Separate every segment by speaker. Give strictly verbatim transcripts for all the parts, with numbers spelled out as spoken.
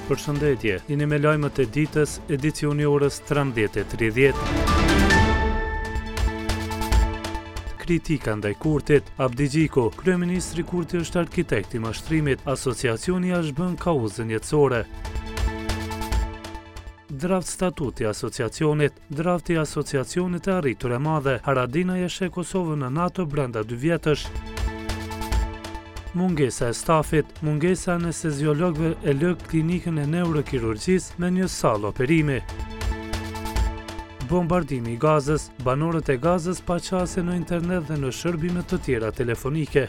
Speaker 1: Përshëndetje, jeni me lajmet e ditës, edicioni orës trembëdhjetë e tridhjetë. Kritika ndaj Kurtit, Abdi Gjiko, kryeministri Kurti është arkitekt i mashtrimit, asociacioni është bën kauzën jetësore. Draft statuti asociacionit, drafti asociacionit e arritur e madhe, Haradinaj e sheh Kosovën në NATO brenda dy vjetësh. Mungesa e stafit, mungesa e anesteziologëve e lë klinikën e neurokirurgjisë me një sallë operimi. Bombardimi i Gazës, banorët e Gazës pa qasje në internet dhe në shërbime të tjera telefonike.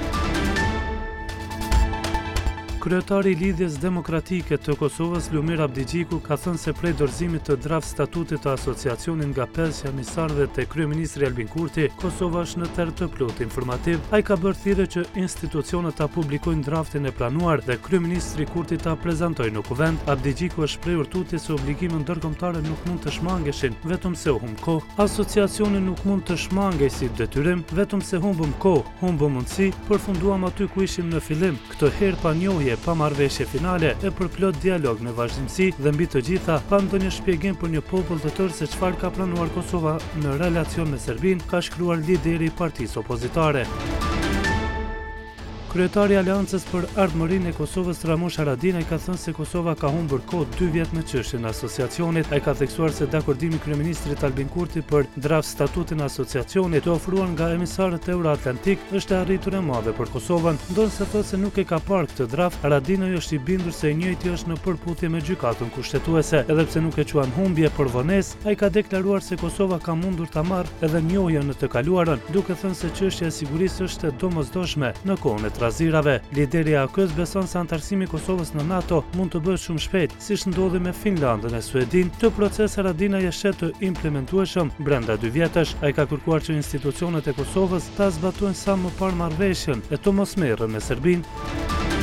Speaker 1: Kryetari i Lidhjes Demokratike të Kosovës, Lumir Abdi Gjiku, ka thënë se prej dorëzimit të draft statutit të asociacionit nga pesë jamisarëve te kryeministri Albin Kurti, Kosova është në terr të plotë informativ. Ai ka bërë thirrje që institucionet ta publikojnë draftin e planuar dhe kryeministri Kurti ta prezantojë në kuvent. Abdi Gjiku është shprehur tutje se obligimet ndërkombëtare nuk mund të shmangeshin vetëm se u humb kohë. Asociacioni nuk mund të shmangej si detyrim, vetëm se humbëm kohë, humbëm mundësi, përfunduam aty ku ishim në fillim. Këtë herë pa njohje, pa marrëveshje finale e për plot dialog me vazhdimsi dhe mbi të gjitha pa ndonjë shpjegim për një popull të tërë se çfarë ka planuar Kosova në relacion me Serbinë, ka shkruar lideri i partisë opozitare. Kryetari i Aleancës për Ardhmërinë e Kosovës, Ramush Haradinaj, ka thënë se Kosova ka humbur kohë dy vjet në çështjen e asociacionit. Ai ka theksuar se dakordimi i kryeministrit Albin Kurti për draft statutin e asociacionit të ofruar nga emisarët Euroatlantik është e arritur e madhe për Kosovën. Ndonse thotë se nuk e ka parë këtë draft, Haradinaj është i bindur se i njëjti është në përputhje me gjykatën kushtetuese. Edhe pse nuk e quan humbje për vonesë, ai ka deklaruar se Kosova ka mundur ta marrë edhe njohjen në të kaluarën, duke thënë se çështja e sigurisë është e domosdoshme në kohën e Razirave. Lideri i A K-s beson se antarësimi i Kosovës në NATO mund të bëhet shumë shpejt, siç ndodhi me Finlandën e Suedin. Këtë proces Haradinaj e sheh të implementueshëm brenda dy vjetësh. Ai ka kërkuar që institucionet e Kosovës ta zbatojnë sa më parë marrëveshjen e të mosmerrën me Serbinë.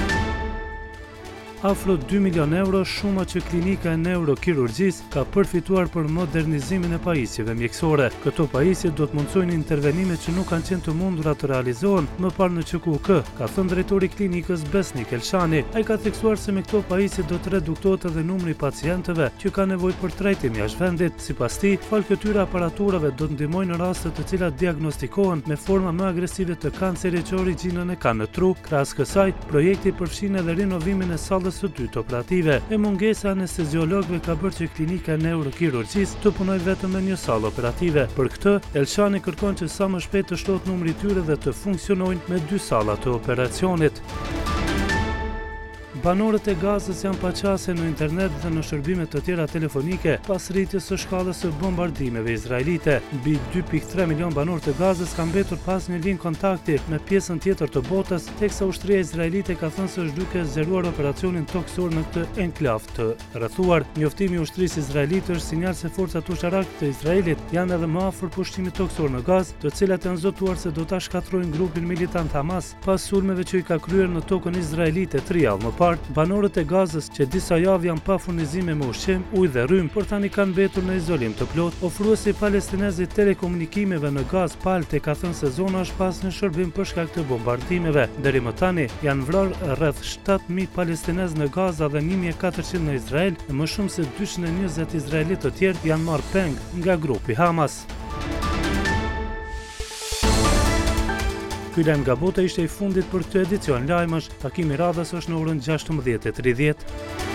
Speaker 1: Afro dy milion euro shuma që klinika e neurokirurgjisë ka përfituar për modernizimin e pajisjeve mjekësore. Këto pajisje do të mundsojnë intervenime që nuk kanë qenë të mundura të realizohen më parë në Q K K, ka thënë drejtori i klinikës Besnik Elshani. Ai ka theksuar se me këto pajisje do të reduktohet edhe numri i pacientëve që kanë nevojë për trajtim jashtë vendit. Sipas tij, fal këtyre aparaturave do të ndihmojnë në raste të cilat diagnostikohen me forma më agresive të kancerit që origjinën e kanë në tru. Krahas kësaj, projekti përfshin edhe rinovimin e sallës së dytë operative. E mungesa anesteziologëve ka bërë që klinika e neurokirurgjisë të punojë vetëm me një sallë operative. Për këtë, Elshani kërkon që sa më shpejt të shtohet numri i tyre dhe të funksionojnë me dy salla të operacionit. Banorët e Gazës janë pa qasje në internet dhe në shërbime të tjera telefonike pas rritjes së shkallës së bombardimeve izraelite. Mbi dy pikë tre milion banor të Gazës kanë mbetur pas një linjë kontakti me pjesën tjetër të botës, teksa ushtria izraelite ka thënë se është duke zgjeruar operacionin toksor në këtë enklavë të rrethuar. Njoftimi i ushtrisë izraelite është sinjal se forcat ushtarake të Izraelit janë edhe më afër pushtimit toksor në Gazë, të cilat janë zotuar se do ta shkatrojnë grupin militant Hamas pas sulmeve që i ka kryer në tokën izraelite tri javë më parë. Banorët e Gazës që disa javë janë pa furnizime me ushqim, ujë dhe rrymë, por tani kanë mbetur në izolim të plot. Ofruesi palestinez i telekomunikimeve në Gazë, Palte, ka thënë se zona është pas në shërbim për shkak të bombardimeve. Deri më tani janë vrarë rreth shtatë mijë palestinez në Gaza dhe një mijë e katërqind në Izrael, e më shumë se dyqind e njëzet izraelitë të tjerë janë marrë peng nga grupi Hamas. Ky lajm nga bota ishte i fundit për këtë edicion lajmësh. Takimi radhës është në orën gjashtëmbëdhjetë e tridhjetë.